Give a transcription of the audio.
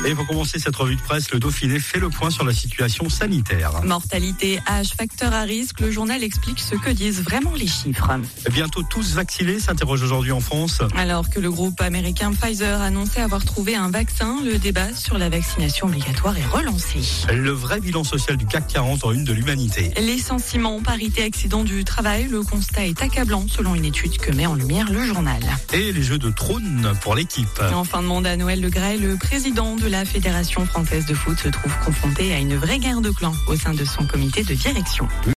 Et pour commencer cette revue de presse, le Dauphiné fait le point sur la situation sanitaire. Mortalité, âge, facteur à risque, le journal explique ce que disent vraiment les chiffres. Bientôt tous vaccinés, s'interroge aujourd'hui en France. Alors que le groupe américain Pfizer annonçait avoir trouvé un vaccin, le débat sur la vaccination obligatoire est relancé. Le vrai bilan social du CAC 40 en une de l'humanité. Licenciement, parité, accident du travail, le constat est accablant selon une étude que met en lumière le journal. Et les jeux de trône pour l'équipe. En fin de mandat, Noël Le Graët, le président de la Fédération française de foot, se trouve confronté à une vraie guerre de clans au sein de son comité de direction.